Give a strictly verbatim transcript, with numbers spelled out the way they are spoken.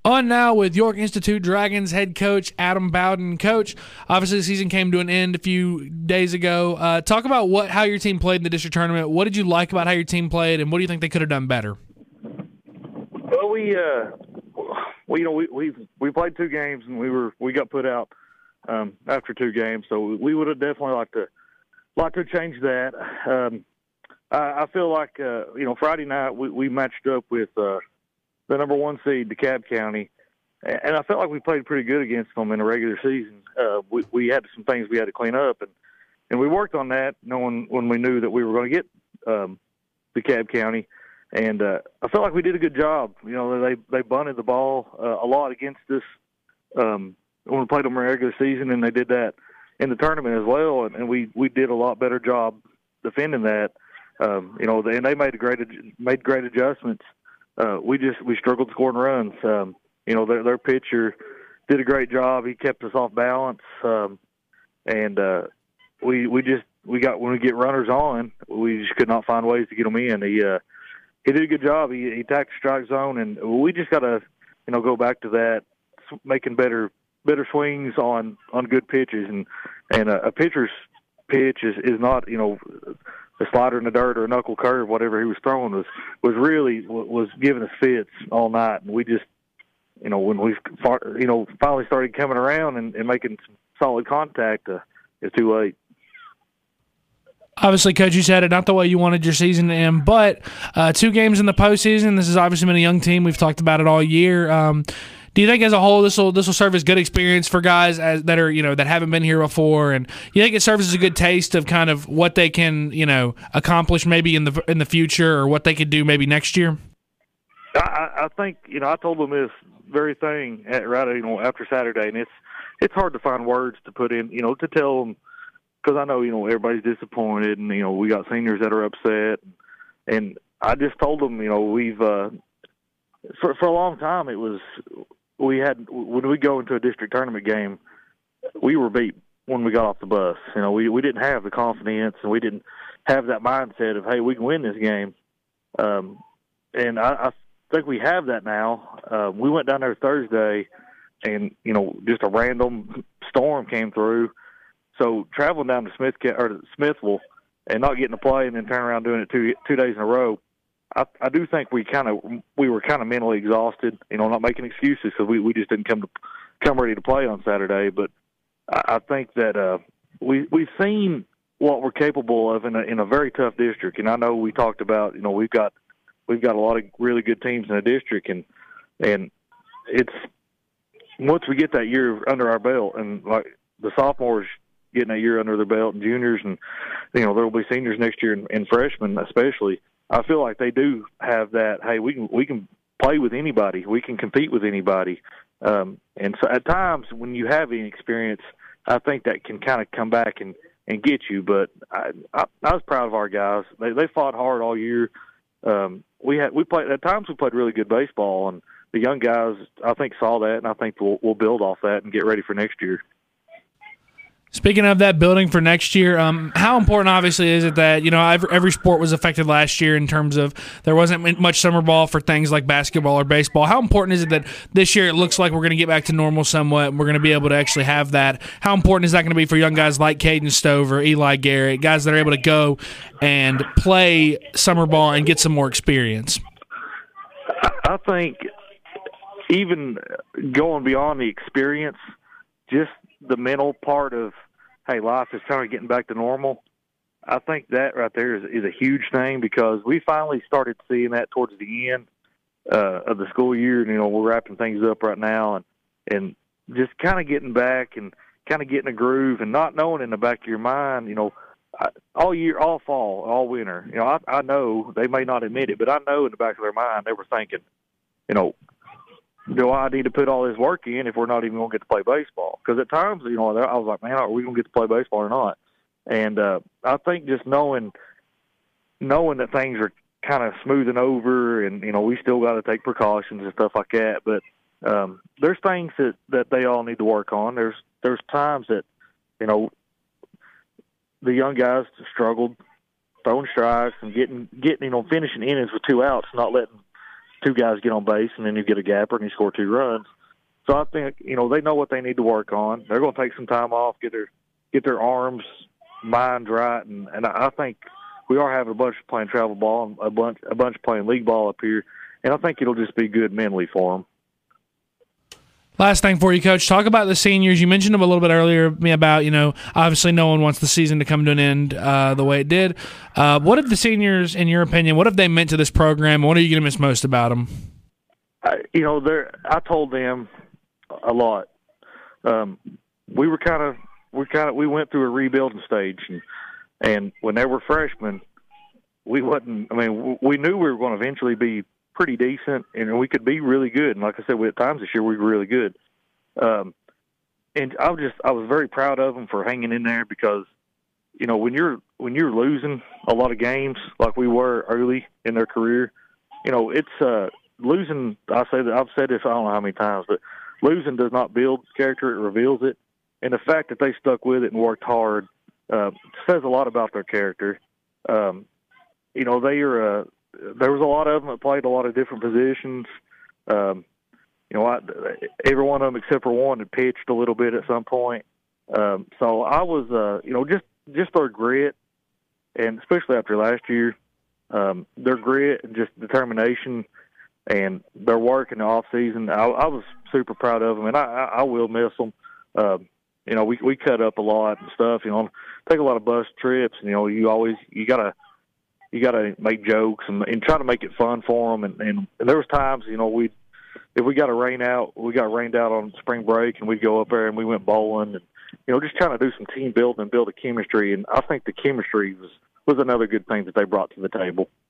On now with York Institute Dragons head coach Adam Bowden. Coach, obviously the season came to an end a few days ago. Uh, talk about what how your team played in the district tournament. What did you like about how your team played, and what do you think they could have done better? Well, we, uh, we you know, we, we we played two games and we were we got put out um, after two games, so we would have definitely liked to like to change that. Um, I, I feel like uh, you know Friday night we, we matched up with. Uh, the number one seed, DeKalb County, and I felt like we played pretty good against them in the regular season. Uh, we, we had some things we had to clean up, and, and we worked on that knowing when we knew that we were going to get um, DeKalb County, and uh, I felt like we did a good job. You know, they they bunted the ball uh, a lot against us um, when we played them in the regular season, and they did that in the tournament as well, and, and we, we did a lot better job defending that. Um, you know, and they made a great made great adjustments. Uh, we just we struggled scoring runs. Um, you know, their their pitcher did a great job. He kept us off balance, um, and uh, we we just we got when we get runners on, we just could not find ways to get them in. He uh, he did a good job. He he attacked the strike zone, and we just got to you know go back to that, making better better swings on, on good pitches, and and a, a pitcher's pitch is, is not you know. a slider in the dirt or a knuckle curve, whatever he was throwing was, was really was giving us fits all night. And we just, you know, when we, you know, finally started coming around and, and making some solid contact, uh, it's too late. Obviously, Coach, you said it, not the way you wanted your season to end, but uh, two games in the postseason. This has obviously been a young team. We've talked about it all year. Um, do you think, as a whole, this will this will serve as good experience for guys as, that are you know that haven't been here before, and you think it serves as a good taste of kind of what they can you know accomplish maybe in the in the future, or what they could do maybe next year? I, I think you know I told them this very thing at, right you know after Saturday, and it's it's hard to find words to put in you know to tell them, because I know you know everybody's disappointed, and you know we got seniors that are upset, and I just told them you know we've uh, for for a long time it was. We had when we go into a district tournament game, we were beat when we got off the bus. You know, we we didn't have the confidence, and we didn't have that mindset of, hey, we can win this game. Um, and I, I think we have that now. Uh, we went down there Thursday, and you know, just a random storm came through. So traveling down to Smith or to Smithville and not getting to play, and then turn around doing it two two days in a row. I, I do think we kind of we were kind of mentally exhausted, you know, not making excuses because we, we just didn't come to come ready to play on Saturday. But I, I think that uh, we we've seen what we're capable of in a in a very tough district. And I know we talked about, you know, we've got we've got a lot of really good teams in the district, and and it's once we get that year under our belt, and like the sophomores getting that year under their belt, and juniors, and you know there will be seniors next year, and, and freshmen especially. I feel like they do have that. Hey, we can we can play with anybody. We can compete with anybody. Um, and so at times when you have any experience, I think that can kind of come back and, and get you. But I, I, I was proud of our guys. They they fought hard all year. Um, we had we played at times we played really good baseball, and the young guys I think saw that, and I think we'll we'll build off that and get ready for next year. Speaking of that building for next year, um, how important obviously is it that, you know, every, every sport was affected last year in terms of there wasn't much summer ball for things like basketball or baseball. How important is it that this year it looks like we're going to get back to normal somewhat and we're going to be able to actually have that? How important is that going to be for young guys like Caden Stover, Eli Garrett, guys that are able to go and play summer ball and get some more experience? I think even going beyond the experience, just the mental part of, hey, life is kind of getting back to normal. I think that right there is, is a huge thing, because we finally started seeing that towards the end uh, of the school year. You know, we're wrapping things up right now, and and just kind of getting back and kind of getting a groove, and not knowing in the back of your mind, you know, I, all year, all fall, all winter. You know, I, I know they may not admit it, but I know in the back of their mind they were thinking, you know, do I need to put all this work in if we're not even going to get to play baseball? Because at times, you know, I was like, man, are we going to get to play baseball or not? And uh, I think just knowing knowing that things are kind of smoothing over, and, you know, we still got to take precautions and stuff like that. But um, there's things that, that they all need to work on. There's there's times that, you know, the young guys struggled throwing strikes and getting, getting you know, finishing innings with two outs, not letting two guys get on base, and then you get a gapper and you score two runs. So I think, you know, they know what they need to work on. They're going to take some time off, get their get their arms, mind right, and, and I think we are having a bunch playing travel ball and a bunch a bunch playing league ball up here, and I think it'll just be good mentally for them. Last thing for you, Coach. Talk about the seniors. You mentioned them a little bit earlier me about, you know, obviously no one wants the season to come to an end uh, the way it did. Uh, what have the seniors, in your opinion, what have they meant to this program? What are you going to miss most about them? I, you know, they're, I told them a lot. Um, we were kind of, we kind of, we went through a rebuilding stage, and, and when they were freshmen, we wasn't. I mean, we knew we were going to eventually be pretty decent, and we could be really good. And like I said, we, at times this year we were really good. Um, and I was just, I was very proud of them for hanging in there, because, you know, when you're when you're losing a lot of games like we were early in their career, you know, it's uh, losing. I say that I've said this I don't know how many times, but losing does not build character; it reveals it. And the fact that they stuck with it and worked hard uh, says a lot about their character. Um, you know, they are. Uh, There was a lot of them that played a lot of different positions. Um, you know, I, every one of them except for one had pitched a little bit at some point. Um, so I was, uh, you know, just just their grit, and especially after last year, um, their grit and just determination and their work in the off season. I, I was super proud of them, and I, I will miss them. Um, you know, we we cut up a lot and stuff. You know, take a lot of bus trips, and you know, you always you gotta. You got to make jokes and, and try to make it fun for them. And, and, and there was times, you know, we if we got a rain out, we got rained out on spring break, and we'd go up there and we went bowling, and you know, just trying to do some team building and build a chemistry. And I think the chemistry was was another good thing that they brought to the table.